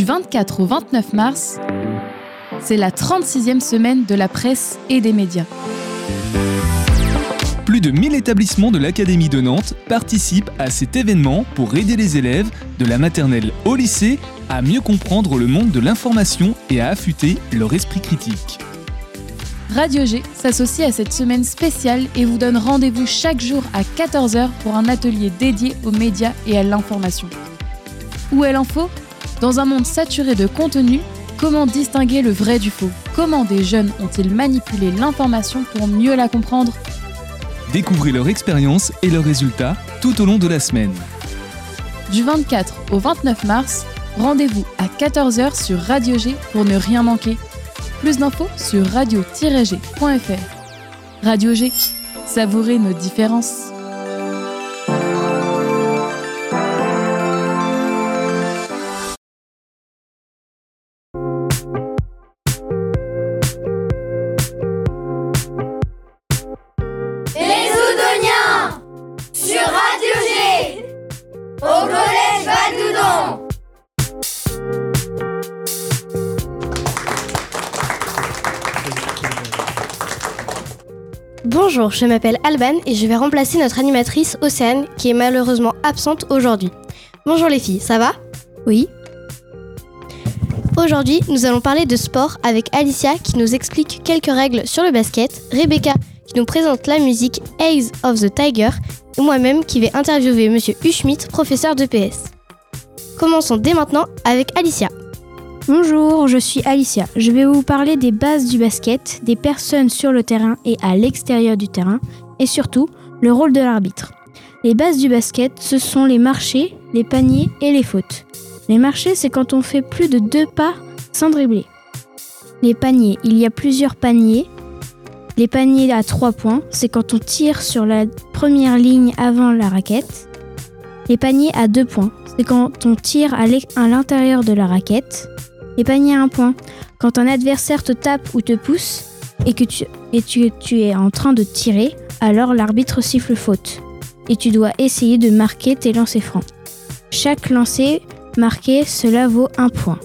Du 24 au 29 mars, c'est la 36e semaine de la presse et des médias. Plus de 1000 établissements de l'Académie de Nantes participent à cet événement pour aider les élèves, de la maternelle au lycée, à mieux comprendre le monde de l'information et à affûter leur esprit critique. Radio G s'associe à cette semaine spéciale et vous donne rendez-vous chaque jour à 14h pour un atelier dédié aux médias et à l'information. Où est l'info ? Dans un monde saturé de contenu, comment distinguer le vrai du faux ? Comment des jeunes ont-ils manipulé l'information pour mieux la comprendre ? Découvrez leur expérience et leurs résultats tout au long de la semaine. Du 24 au 29 mars, rendez-vous à 14h sur Radio G pour ne rien manquer. Plus d'infos sur radio-g.fr. Radio G, savourez nos différences. Les Oudoniens sur Radio G au collège Val-Doudon. Bonjour, je m'appelle Alban et je vais remplacer notre animatrice Océane qui est malheureusement absente aujourd'hui. Bonjour les filles, ça va ? Oui. Aujourd'hui, nous allons parler de sport avec Alicia qui nous explique quelques règles sur le basket, Rebecca qui nous présente la musique Eyes of the Tiger et moi-même qui vais interviewer Monsieur Huschmidt, professeur de PS. Commençons dès maintenant avec Alicia. Bonjour, je suis Alicia. Je vais vous parler des bases du basket, des personnes sur le terrain et à l'extérieur du terrain, et surtout, le rôle de l'arbitre. Les bases du basket, ce sont les marchés, les paniers et les fautes. Les marchés, c'est quand on fait plus de 2 pas sans dribbler. Les paniers, il y a plusieurs paniers. Les paniers à 3 points, c'est quand on tire sur la première ligne avant la raquette. Les paniers à 2 points, c'est quand on tire à l'intérieur de la raquette. Les paniers à 1 point, quand un adversaire te tape ou te pousse et que tu es en train de tirer, alors l'arbitre siffle faute. Et tu dois essayer de marquer tes lancers francs. Chaque lancer marqué, cela vaut 1 point.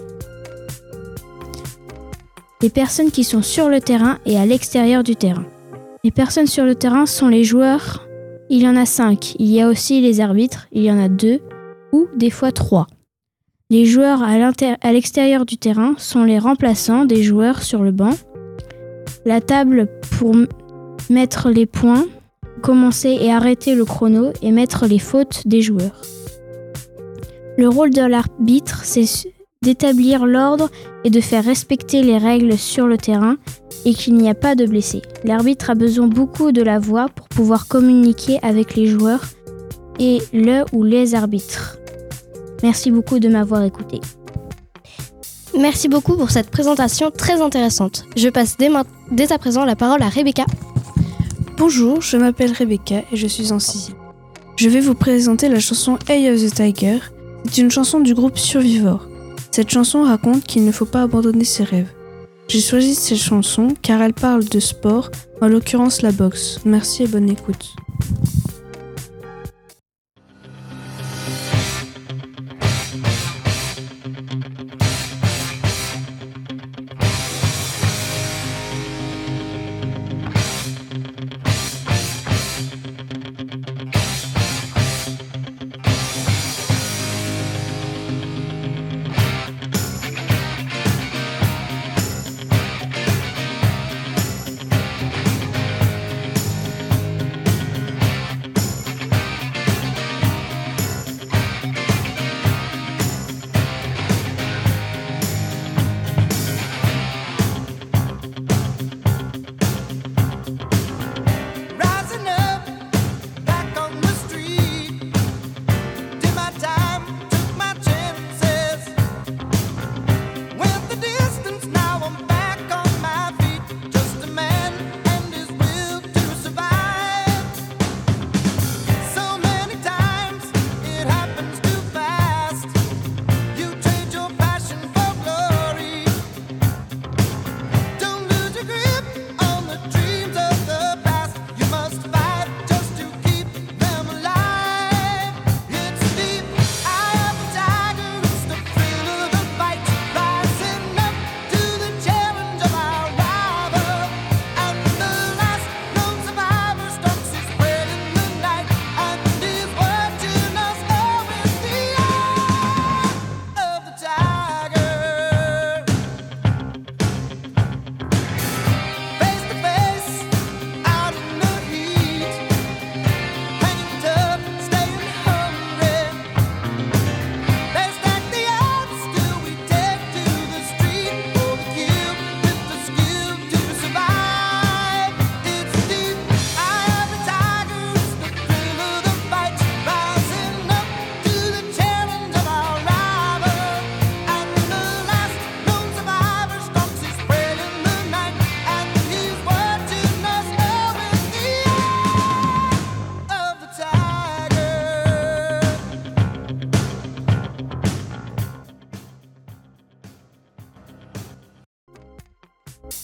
Les personnes qui sont sur le terrain et à l'extérieur du terrain. Les personnes sur le terrain sont les joueurs. Il y en a 5. Il y a aussi les arbitres. Il y en a 2 ou des fois 3. Les joueurs à l'extérieur du terrain sont les remplaçants des joueurs sur le banc. La table pour mettre les points, commencer et arrêter le chrono et mettre les fautes des joueurs. Le rôle de l'arbitre, c'est d'établir l'ordre et de faire respecter les règles sur le terrain et qu'il n'y a pas de blessés. L'arbitre a besoin beaucoup de la voix pour pouvoir communiquer avec les joueurs et le ou les arbitres. Merci beaucoup de m'avoir écouté. Merci beaucoup pour cette présentation très intéressante. Je passe dès à présent la parole à Rebecca. Bonjour, je m'appelle Rebecca et je suis en 6e. Je vais vous présenter la chanson Eye of the Tiger. C'est une chanson du groupe Survivor. Cette chanson raconte qu'il ne faut pas abandonner ses rêves. J'ai choisi cette chanson car elle parle de sport, en l'occurrence la boxe. Merci et bonne écoute.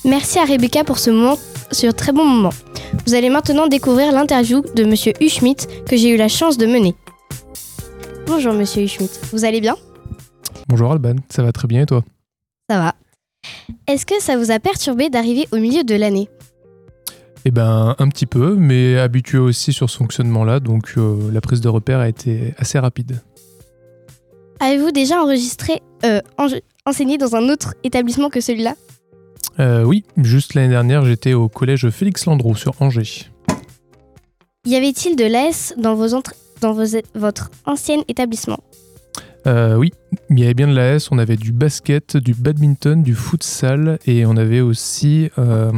Merci à Rebecca pour ce très bon moment. Vous allez maintenant découvrir l'interview de Monsieur Huschmidt que j'ai eu la chance de mener. Bonjour Monsieur Huschmidt, vous allez bien ? Bonjour Alban, ça va très bien et toi ? Ça va. Est-ce que ça vous a perturbé d'arriver au milieu de l'année ? Eh ben un petit peu, mais habitué aussi sur ce fonctionnement-là, donc la prise de repère a été assez rapide. Avez-vous déjà enseigné dans un autre établissement que celui-là ? Oui, juste l'année dernière, j'étais au collège Félix Landreau sur Angers. Y avait-il de l'AS dans votre ancien établissement ? Oui, il y avait bien de l'AS, on avait du basket, du badminton, du futsal et on avait aussi...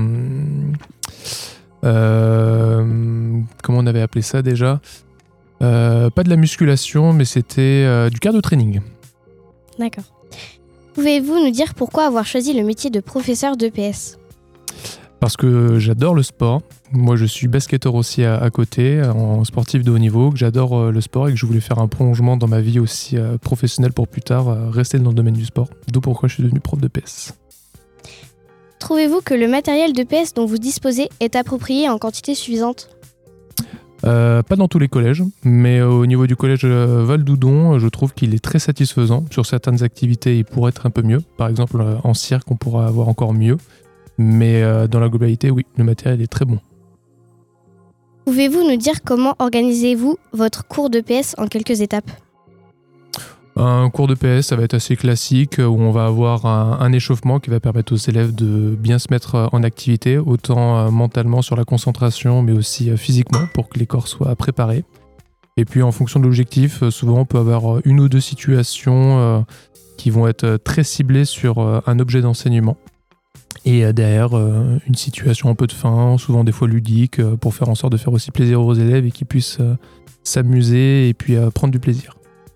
comment on avait appelé ça déjà ? Pas de la musculation, mais c'était du cardio-training. D'accord. Pouvez-vous nous dire pourquoi avoir choisi le métier de professeur d'EPS ? Parce que j'adore le sport. Moi, je suis basketteur aussi à côté, en sportif de haut niveau, que j'adore le sport et que je voulais faire un prolongement dans ma vie aussi professionnelle pour plus tard rester dans le domaine du sport. D'où pourquoi je suis devenu prof d'EPS. Trouvez-vous que le matériel d'EPS dont vous disposez est approprié en quantité suffisante ? Pas dans tous les collèges, mais au niveau du collège Val-d'Oudon, je trouve qu'il est très satisfaisant. Sur certaines activités, il pourrait être un peu mieux. Par exemple, en cirque, on pourra avoir encore mieux. Mais dans la globalité, oui, le matériel est très bon. Pouvez-vous nous dire comment organisez-vous votre cours d'EPS en quelques étapes ? Un cours d'EPS, ça va être assez classique, où on va avoir un échauffement qui va permettre aux élèves de bien se mettre en activité, autant mentalement sur la concentration, mais aussi physiquement, pour que les corps soient préparés. Et puis en fonction de l'objectif, souvent on peut avoir une ou deux situations qui vont être très ciblées sur un objet d'enseignement. Et derrière, une situation un peu de fin, souvent des fois ludique, pour faire en sorte de faire aussi plaisir aux élèves et qu'ils puissent s'amuser et puis prendre du plaisir.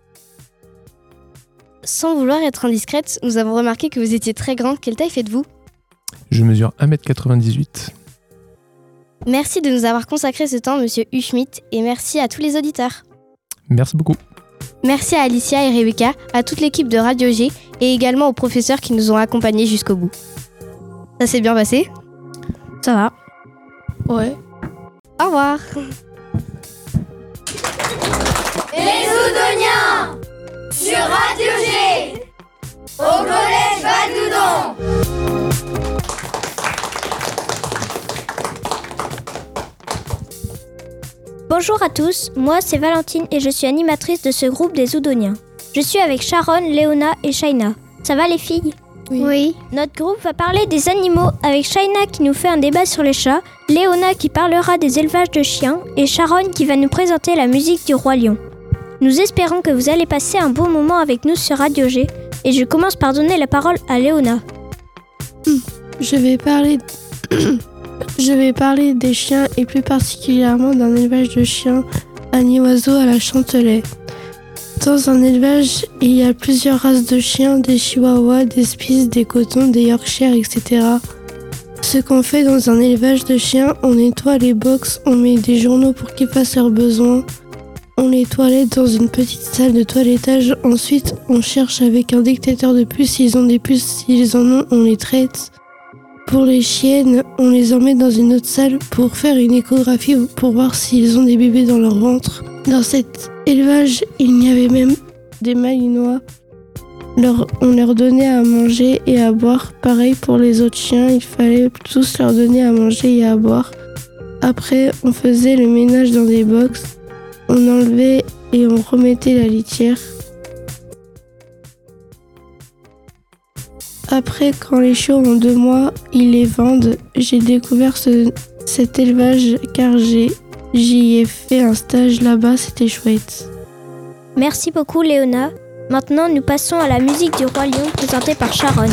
Sans vouloir être indiscrète, nous avons remarqué que vous étiez très grand. Quelle taille faites-vous ? Je mesure 1m98. Merci de nous avoir consacré ce temps, Monsieur Huschmidt, et merci à tous les auditeurs. Merci beaucoup. Merci à Alicia et Rebecca, à toute l'équipe de Radio G et également aux professeurs qui nous ont accompagnés jusqu'au bout. Ça s'est bien passé ? Ça va. Ouais. Au revoir. Les Oudoniens sur Radio G au collège Val-d'Oudon. Bonjour à tous, moi c'est Valentine et je suis animatrice de ce groupe des Oudoniens. Je suis avec Sharon, Léona et Shaina. Ça va les filles ? Oui. Notre groupe va parler des animaux avec Shaina qui nous fait un débat sur les chats, Léona qui parlera des élevages de chiens et Sharon qui va nous présenter la musique du Roi Lion. Nous espérons que vous allez passer un bon moment avec nous sur Radio G et je commence par donner la parole à Léona. Je vais parler des chiens et plus particulièrement d'un élevage de chiens à Nid-Oiseau à la Chantelet. Dans un élevage, il y a plusieurs races de chiens, des chihuahuas, des spitz, des cotons, des yorkshires, etc. Ce qu'on fait dans un élevage de chiens, on nettoie les box, on met des journaux pour qu'ils fassent leurs besoins, on les toilette dans une petite salle de toilettage, ensuite on cherche avec un détecteur de puces s'ils ont des puces, s'ils en ont, on les traite. Pour les chiennes, on les emmène dans une autre salle pour faire une échographie pour voir s'ils ont des bébés dans leur ventre. Dans cet élevage, il y avait même des malinois. On leur donnait à manger et à boire. Pareil pour les autres chiens, il fallait tous leur donner à manger et à boire. Après, on faisait le ménage dans des box. On enlevait et on remettait la litière. Après, quand les chiots ont 2 mois, ils les vendent. J'ai découvert cet élevage car j'y ai fait un stage là-bas, c'était chouette. Merci beaucoup Léona. Maintenant, nous passons à la musique du Roi Lion présentée par Sharon.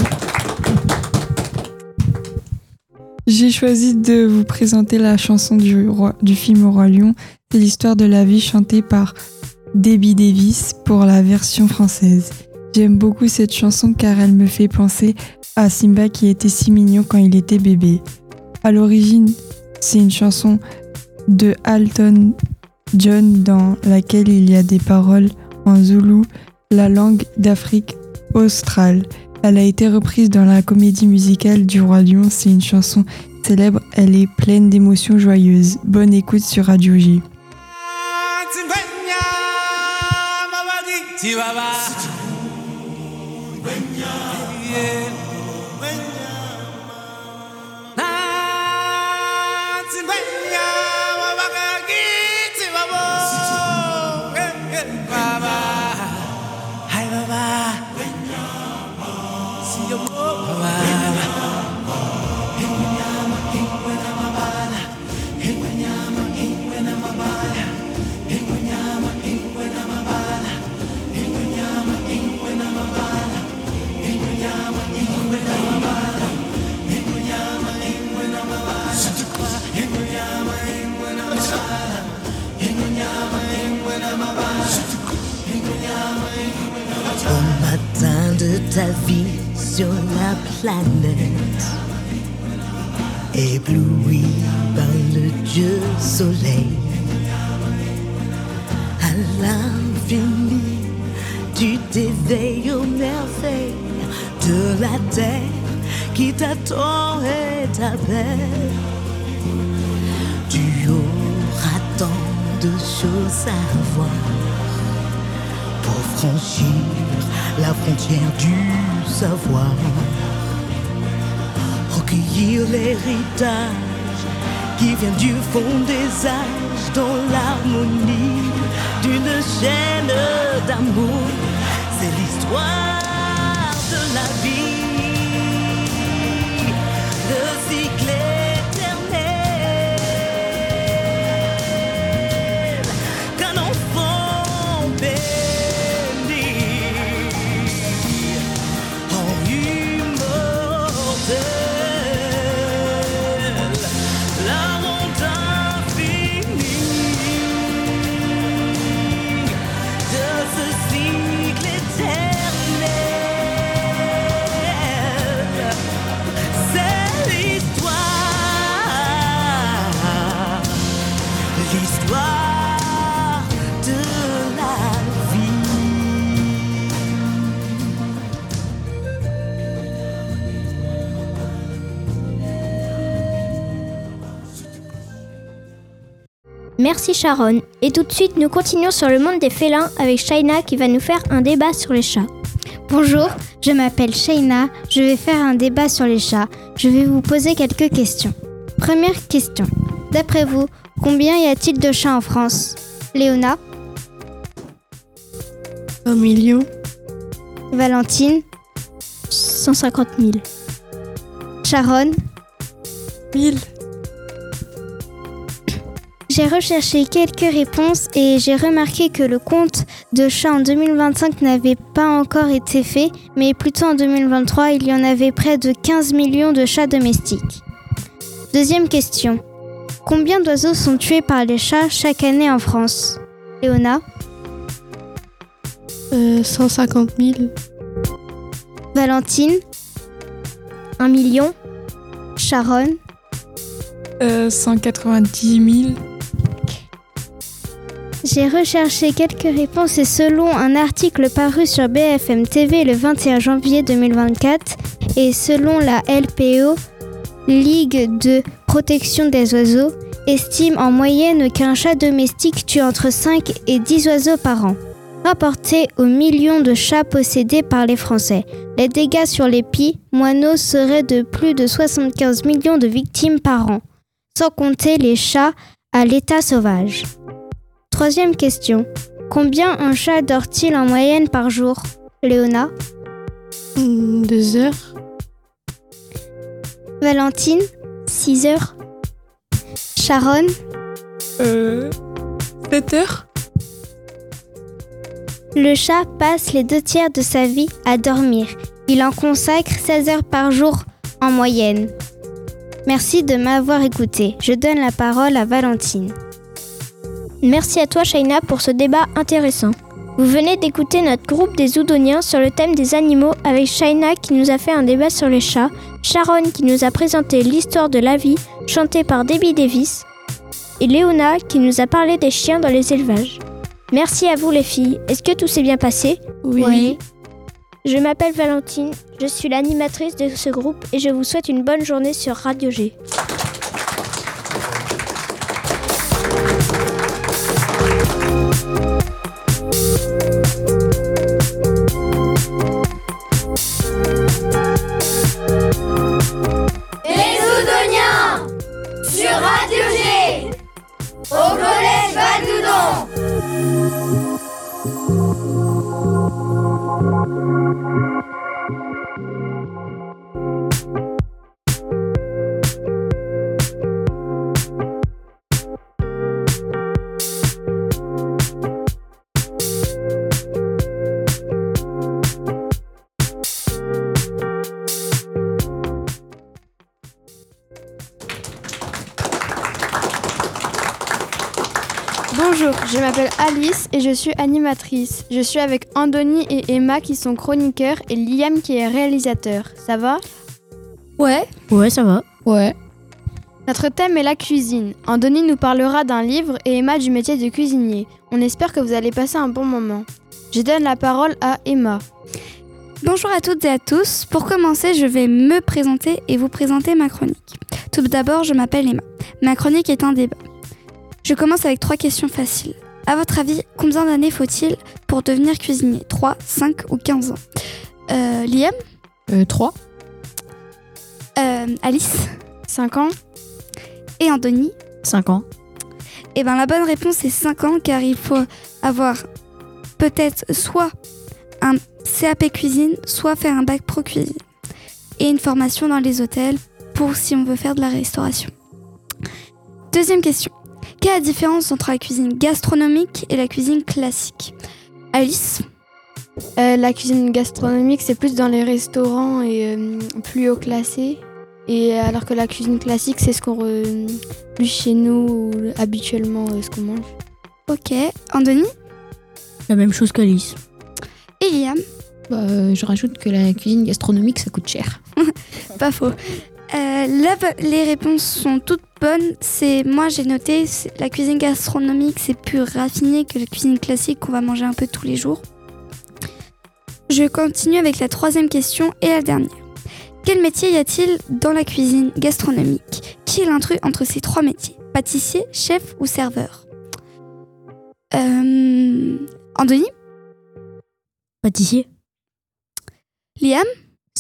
J'ai choisi de vous présenter la chanson du film Roi Lion. C'est l'histoire de la vie chantée par Debbie Davis pour la version française. J'aime beaucoup cette chanson car elle me fait penser à Simba qui était si mignon quand il était bébé. À l'origine, c'est une chanson de Elton John dans laquelle il y a des paroles en zoulou, la langue d'Afrique australe. Elle a été reprise dans la comédie musicale du Roi Lion. C'est une chanson célèbre, elle est pleine d'émotions joyeuses. Bonne écoute sur Radio J. Au matin de ta vie sur la planète, ébloui par le Dieu soleil, à l'infini, tu t'éveilles aux merveilles de la terre qui t'attend et t'appelle. Tu auras tant de choses à voir pour franchir la frontière du savoir, recueillir l'héritage qui vient du fond des âges dans l'harmonie d'une chaîne d'amour. C'est l'histoire de la vie, le cycle éternel qu'un enfant béni en immortel la ronde infinie de ce cycle éternel. C'est l'histoire de la vie. Merci Sharon. Et tout de suite, nous continuons sur le monde des félins avec Shaina qui va nous faire un débat sur les chats. Bonjour, je m'appelle Shaina, je vais faire un débat sur les chats. Je vais vous poser quelques questions. Première question. D'après vous, combien y a-t-il de chats en France ? Léona ? 1 million. Valentine ? 150 000. Sharon ? 1000. J'ai recherché quelques réponses et j'ai remarqué que le compte de chats en 2025 n'avait pas encore été fait, mais plutôt en 2023, il y en avait près de 15 millions de chats domestiques. Deuxième question. Combien d'oiseaux sont tués par les chats chaque année en France ? Léona ? 150 000. Valentine ? 1 million. Sharon ? 190 000. J'ai recherché quelques réponses et selon un article paru sur BFM TV le 21 janvier 2024 et selon la LPO, Ligue de protection des oiseaux, estime en moyenne qu'un chat domestique tue entre 5 et 10 oiseaux par an. Rapporté aux millions de chats possédés par les Français, les dégâts sur les pies, moineaux seraient de plus de 75 millions de victimes par an, sans compter les chats à l'état sauvage. Troisième question. Combien un chat dort-il en moyenne par jour ? Léona ? 2 heures. Valentine ? 6 heures. Sharon ? 7 heures. Le chat passe les 2/3 de sa vie à dormir. Il en consacre 16 heures par jour en moyenne. Merci de m'avoir écouté. Je donne la parole à Valentine. Merci à toi Shaina pour ce débat intéressant. Vous venez d'écouter notre groupe des Zoudoniens sur le thème des animaux avec Shaina qui nous a fait un débat sur les chats, Sharon qui nous a présenté l'histoire de la vie chantée par Debbie Davis et Léona qui nous a parlé des chiens dans les élevages. Merci à vous les filles. Est-ce que tout s'est bien passé ? Oui. Je m'appelle Valentine, je suis l'animatrice de ce groupe et je vous souhaite une bonne journée sur Radio G. Les Oudoniens sur Radio G au collège Val-Doudon. Bonjour, je m'appelle Alice et je suis animatrice. Je suis avec Andoni et Emma qui sont chroniqueurs et Liam qui est réalisateur. Ça va ? Ouais, ça va. Ouais. Notre thème est la cuisine. Andoni nous parlera d'un livre et Emma du métier de cuisinier. On espère que vous allez passer un bon moment. Je donne la parole à Emma. Bonjour à toutes et à tous. Pour commencer, je vais me présenter et vous présenter ma chronique. Tout d'abord, je m'appelle Emma. Ma chronique est un débat. Je commence avec 3 questions faciles. À votre avis, combien d'années faut-il pour devenir cuisinier ? 3, 5 ou 15 ans ? Liam ? 3. Alice ? 5 ans ? Et Andoni ? 5 ans. Eh bien, la bonne réponse est 5 ans, car il faut avoir peut-être soit un CAP cuisine, soit faire un bac pro cuisine. Et une formation dans les hôtels pour si on veut faire de la restauration. Deuxième question. Quelle est la différence entre la cuisine gastronomique et la cuisine classique ? Alice ? La cuisine gastronomique, c'est plus dans les restaurants et plus haut classé. Et alors que la cuisine classique, c'est ce qu'on plus chez nous, habituellement, ce qu'on mange. Ok. Andoni ? La même chose qu'Alice. Et Liam ? Je rajoute que la cuisine gastronomique, ça coûte cher. Pas faux. Les réponses sont toutes bonnes. Moi, j'ai noté, la cuisine gastronomique, c'est plus raffiné que la cuisine classique qu'on va manger un peu tous les jours. Je continue avec la 3e question et la dernière. Quel métier y a-t-il dans la cuisine gastronomique ? Qui est l'intrus entre ces 3 métiers ? Pâtissier, chef ou serveur ? Andoni ? Pâtissier. Liam ? Serveur ?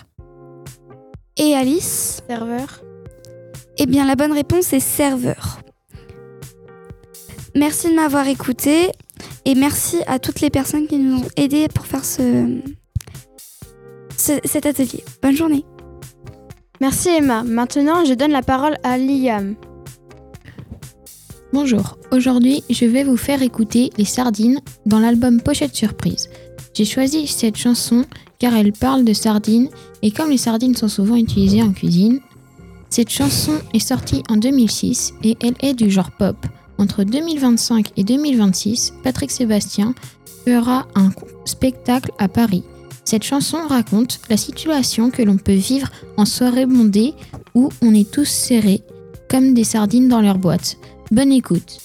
Et Alice ? Serveur. Eh bien, la bonne réponse est serveur. Merci de m'avoir écouté et merci à toutes les personnes qui nous ont aidés pour faire cet atelier. Bonne journée. Merci Emma. Maintenant, je donne la parole à Liam. Bonjour, aujourd'hui je vais vous faire écouter Les Sardines dans l'album Pochette Surprise. J'ai choisi cette chanson car elle parle de sardines et comme les sardines sont souvent utilisées en cuisine, cette chanson est sortie en 2006 et elle est du genre pop. Entre 2025 et 2026, Patrick Sébastien fera un spectacle à Paris. Cette chanson raconte la situation que l'on peut vivre en soirée bondée où on est tous serrés comme des sardines dans leur boîte. Bonne écoute.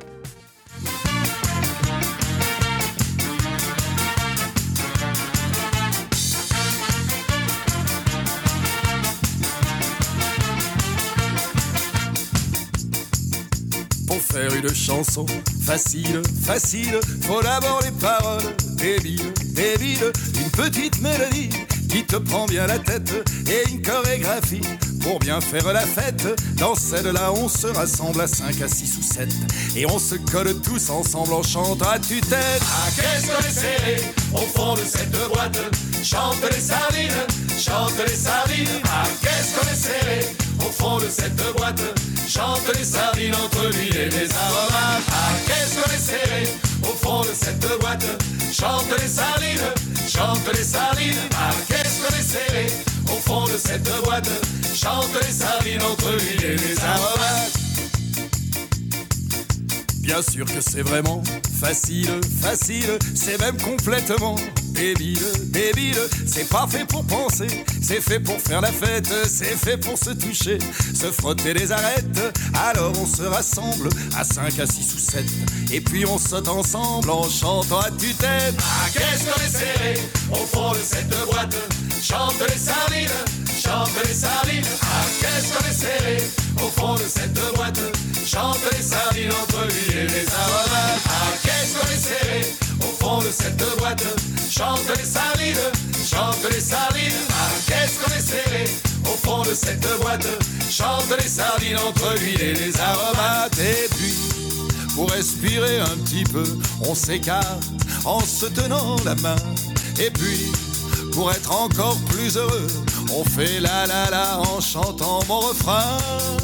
Pour faire une chanson facile, faut d'abord les paroles débiles, une petite mélodie qui te prend bien la tête et une chorégraphie pour bien faire la fête. Dans celle-là, on se rassemble à 5, à 6 ou 7 et on se colle tous ensemble en chantant à tue-tête. Ah, qu'est-ce qu'on est serré au fond de cette boîte, chante les sardines, ah, qu'est-ce qu'on est serré au fond de cette boîte, chante les sardines entre l'huile et les aromates. Ah, qu'est-ce qu'on est serré au fond de cette boîte, chante les sardines, ah, qu'est-ce qu'on est serré au fond de cette boîte, chante les sardines entre l'huile et les aromates. Bien sûr que c'est vraiment facile, c'est même complètement débile. C'est pas fait pour penser, c'est fait pour faire la fête, c'est fait pour se toucher, se frotter les arêtes. Alors on se rassemble à 5, à 6 ou 7, et puis on saute ensemble en chantant à tue-tête. Ah, qu'est-ce qu'on est serré au fond de cette boîte, chante les sardines, ah, qu'est-ce qu'on est serré au fond de cette boîte, chante les sardines entre lui et les aromates. Ah, qu'est-ce qu'on est serré au fond de cette boîte, chante les sardines, ah, qu'est-ce qu'on est serré au fond de cette boîte, chante les sardines entre l'huile et les aromates. Et puis, pour respirer un petit peu, on s'écarte en se tenant la main. Et puis, pour être encore plus heureux, on fait la la la en chantant mon refrain.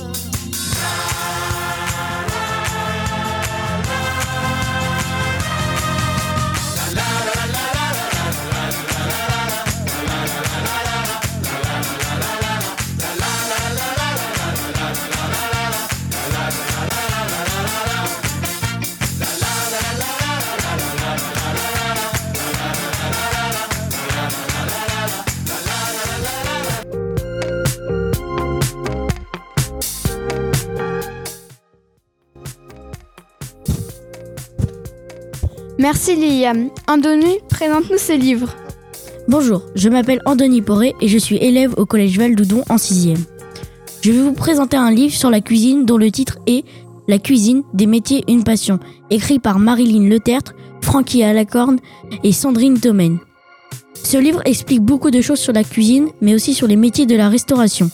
Merci Liam. Andoni, présente-nous ce livre. Bonjour, je m'appelle Andoni Poré et je suis élève au collège Val-d'Oudon en 6e. Je vais vous présenter un livre sur la cuisine dont le titre est « La cuisine, des métiers, une passion », écrit par Marilyn Letertre, Francky Alacorne et Sandrine Thomen. Ce livre explique beaucoup de choses sur la cuisine, mais aussi sur les métiers de la restauration.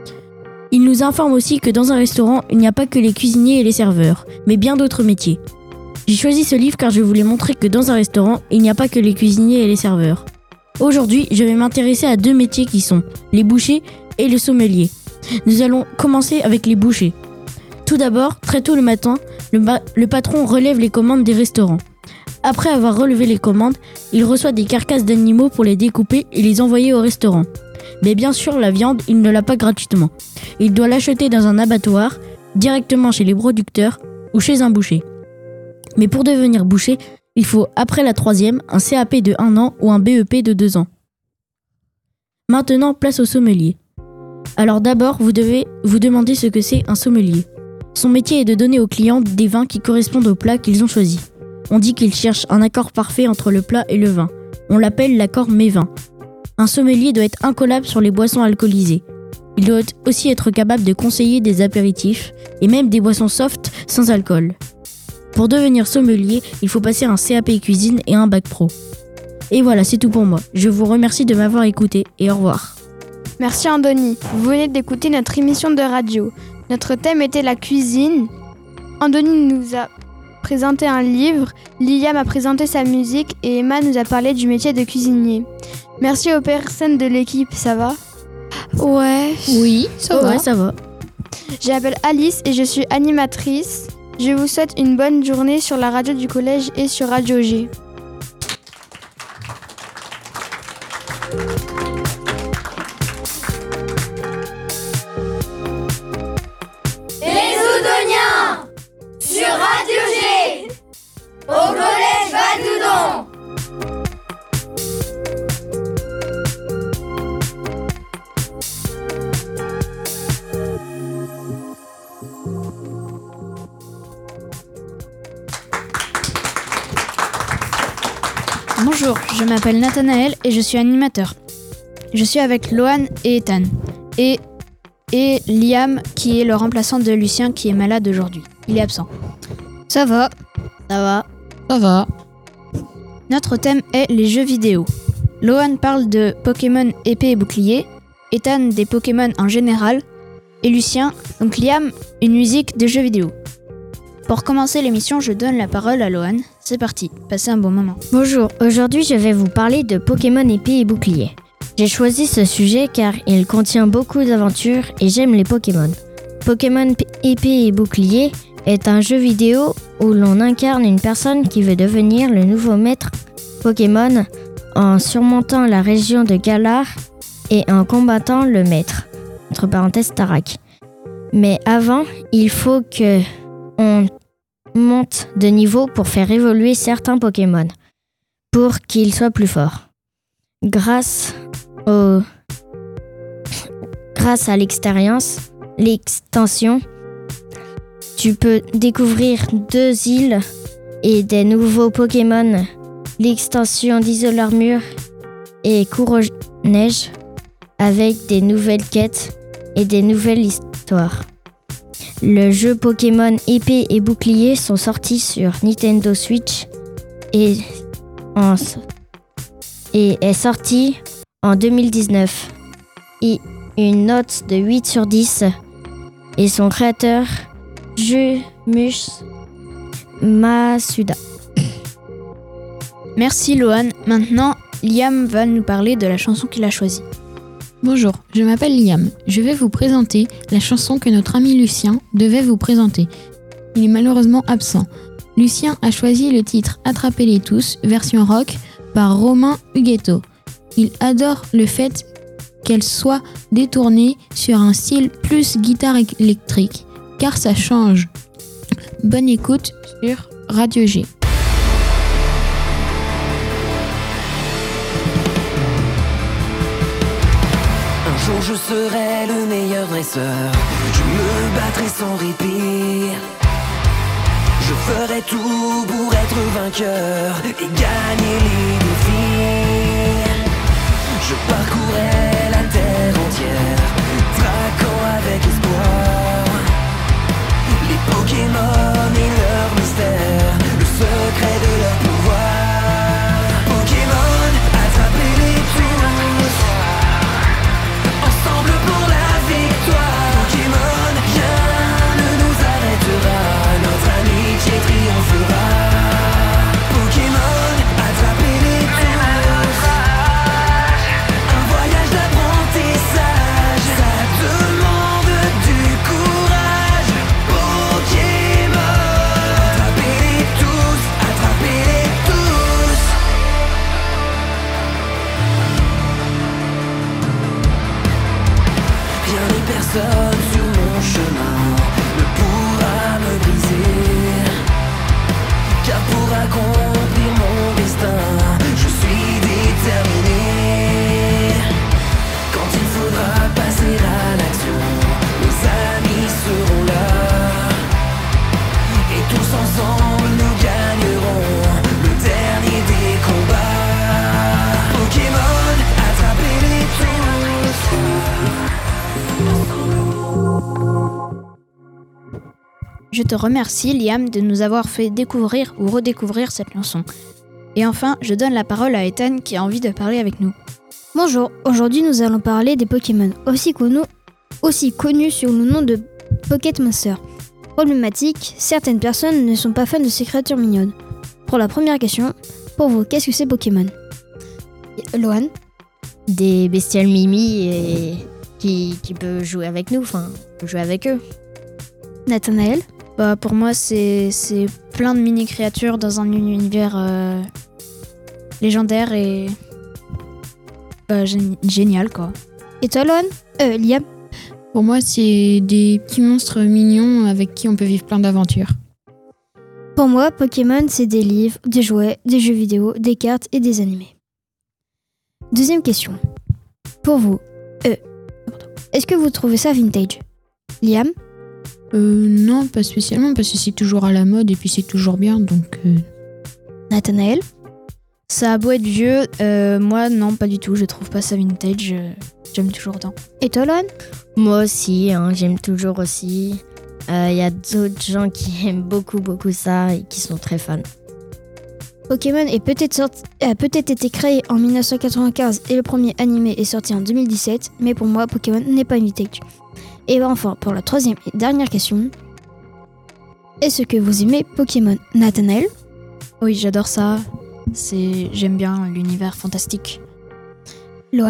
Il nous informe aussi que dans un restaurant, il n'y a pas que les cuisiniers et les serveurs, mais bien d'autres métiers. J'ai choisi ce livre car je voulais montrer que dans un restaurant, il n'y a pas que les cuisiniers et les serveurs. Aujourd'hui, je vais m'intéresser à 2 métiers qui sont les bouchers et le sommelier. Nous allons commencer avec les bouchers. Tout d'abord, très tôt le matin, le patron relève les commandes des restaurants. Après avoir relevé les commandes, il reçoit des carcasses d'animaux pour les découper et les envoyer au restaurant. Mais bien sûr, la viande, il ne l'a pas gratuitement. Il doit l'acheter dans un abattoir, directement chez les producteurs ou chez un boucher. Mais pour devenir boucher, il faut, après la 3e, un CAP de 1 an ou un BEP de 2 ans. Maintenant, place au sommelier. Alors d'abord, vous devez vous demander ce que c'est un sommelier. Son métier est de donner aux clients des vins qui correspondent au plat qu'ils ont choisi. On dit qu'il cherche un accord parfait entre le plat et le vin. On l'appelle l'accord mets-vin. Un sommelier doit être incollable sur les boissons alcoolisées. Il doit aussi être capable de conseiller des apéritifs et même des boissons soft sans alcool. Pour devenir sommelier, il faut passer un CAP cuisine et un bac pro. Et voilà, c'est tout pour moi. Je vous remercie de m'avoir écouté et au revoir. Merci Andoni. Vous venez d'écouter notre émission de radio. Notre thème était la cuisine. Andoni nous a présenté un livre, Liam a présenté sa musique et Emma nous a parlé du métier de cuisinier. Merci aux personnes de l'équipe, ça va ? Ouais. Oui, ça va. Ouais, ça va. Je m'appelle Alice et je suis animatrice. Je vous souhaite une bonne journée sur la radio du collège et sur Radio G. Les Oudoniens sur Radio G au collège Val-d'Oudon. Bonjour, je m'appelle Nathanaël et je suis animateur. Je suis avec Lohan et Ethan. Et Liam qui est le remplaçant de Lucien qui est malade aujourd'hui. Il est absent. Ça va. Notre thème est les jeux vidéo. Lohan parle de Pokémon épée et bouclier, Ethan des Pokémon en général, et Lucien, donc Liam, une musique de jeux vidéo. Pour commencer l'émission, je donne la parole à Lohan. C'est parti, passez un bon moment. Bonjour, aujourd'hui je vais vous parler de Pokémon épée et bouclier. J'ai choisi ce sujet car il contient beaucoup d'aventures et j'aime les Pokémon. Pokémon épée et bouclier est un jeu vidéo où l'on incarne une personne qui veut devenir le nouveau maître Pokémon en surmontant la région de Galar et en combattant le maître, entre parenthèses Tarak. Mais avant, il faut que on montent de niveau pour faire évoluer certains Pokémon, pour qu'ils soient plus forts. Grâce à l'extension, tu peux découvrir 2 îles et des nouveaux Pokémon. L'extension d'Isolarmure et Couro-Neige avec des nouvelles quêtes et des nouvelles histoires. Le jeu Pokémon Épée et Bouclier sont sortis sur Nintendo Switch et est sorti en 2019. Et une note de 8 sur 10 et son créateur Jumush Masuda. Merci Lohan. Maintenant, Liam va nous parler de la chanson qu'il a choisie. Bonjour, je m'appelle Liam. Je vais vous présenter la chanson que notre ami Lucien devait vous présenter. Il est malheureusement absent. Lucien a choisi le titre Attrapez-les tous, version rock, par Romain Huguetto. Il adore le fait qu'elle soit détournée sur un style plus guitare électrique, car ça change. Bonne écoute sur Radio G. Un jour je serai le meilleur dresseur, je me battrai sans répit. Je ferai tout pour être vainqueur et gagner les défis. Je parcourrai la terre entière, traquant avec espoir les Pokémon et leur mystère, le secret de leur pouvoir. Pokémon, attrapez-les tous, ensemble pour la victoire. Pokémon, rien ne nous arrêtera, notre amitié triomphera. Pokémon, attrapez-les tous, un voyage d'apprentissage, ça demande du courage. Pokémon, attrapez-les tous, attrapez-les tous. Rien ni personne sur mon chemin ne pourra me briser, car pour accomplir mon destin, je suis déterminé. Quand il faudra passer à l'action, nos amis seront là, et tous ensemble nous gagnerons le dernier des combats. Pokémon, attrapez-les tous. Je te remercie Liam de nous avoir fait découvrir ou redécouvrir cette chanson. Et enfin, je donne la parole à Ethan qui a envie de parler avec nous. Bonjour, aujourd'hui nous allons parler des Pokémon, aussi connus sous le nom de Pocket Monster. Problématique, certaines personnes ne sont pas fans de ces créatures mignonnes. Pour la première question, pour vous, qu'est-ce que c'est Pokémon ? Lohan ? Des bestioles mimi et qui peut jouer avec nous, enfin, peut jouer avec eux. Nathanaël ? Pour moi, c'est plein de mini-créatures dans un univers légendaire et génial, quoi. Et toi, Lohan ? Liam ? Pour moi, c'est des petits monstres mignons avec qui on peut vivre plein d'aventures. Pour moi, Pokémon, c'est des livres, des jouets, des jeux vidéo, des cartes et des animés. Deuxième question. Pour vous, est-ce que vous trouvez ça vintage ? Liam ? Non, pas spécialement, parce que c'est toujours à la mode et puis c'est toujours bien, donc... Nathanaël ? Ça a beau être vieux, moi non, pas du tout, je trouve pas ça vintage, j'aime toujours autant. Et toi, Lohan ? Moi aussi, j'aime toujours aussi. Y a d'autres gens qui aiment beaucoup ça et qui sont très fans. Pokémon a peut-être été créé en 1995 et le premier animé est sorti en 2017, mais pour moi, Pokémon n'est pas vintage. Et enfin, pour la troisième et dernière question, est-ce que vous aimez Pokémon ? Nathanaël ? Oui, j'adore ça. J'aime bien l'univers fantastique. Lohan ?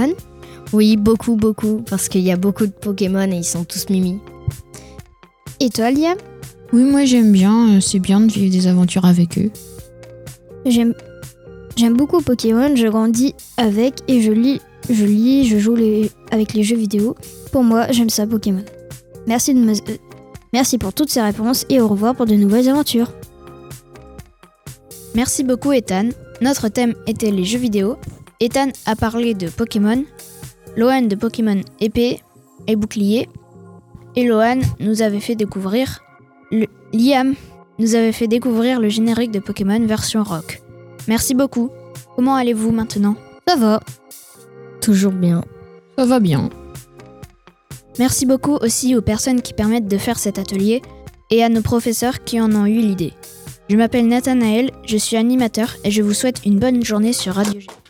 Oui, beaucoup, parce qu'il y a beaucoup de Pokémon et ils sont tous mimi. Et toi, Liam ? Oui, moi j'aime bien, c'est bien de vivre des aventures avec eux. J'aime beaucoup Pokémon, je grandis avec et je joue avec les jeux vidéo. Pour moi, j'aime ça Pokémon. Merci pour toutes ces réponses et au revoir pour de nouvelles aventures. Merci beaucoup Ethan. Notre thème était les jeux vidéo. Ethan a parlé de Pokémon, Lohan de Pokémon épée et bouclier, et Lohan nous avait fait découvrir Liam nous avait fait découvrir le générique de Pokémon version rock. Merci beaucoup. Comment allez-vous maintenant ? Ça va. Toujours bien. Ça va bien. Merci beaucoup aussi aux personnes qui permettent de faire cet atelier et à nos professeurs qui en ont eu l'idée. Je m'appelle Nathanaël, je suis animateur et je vous souhaite une bonne journée sur Radio G.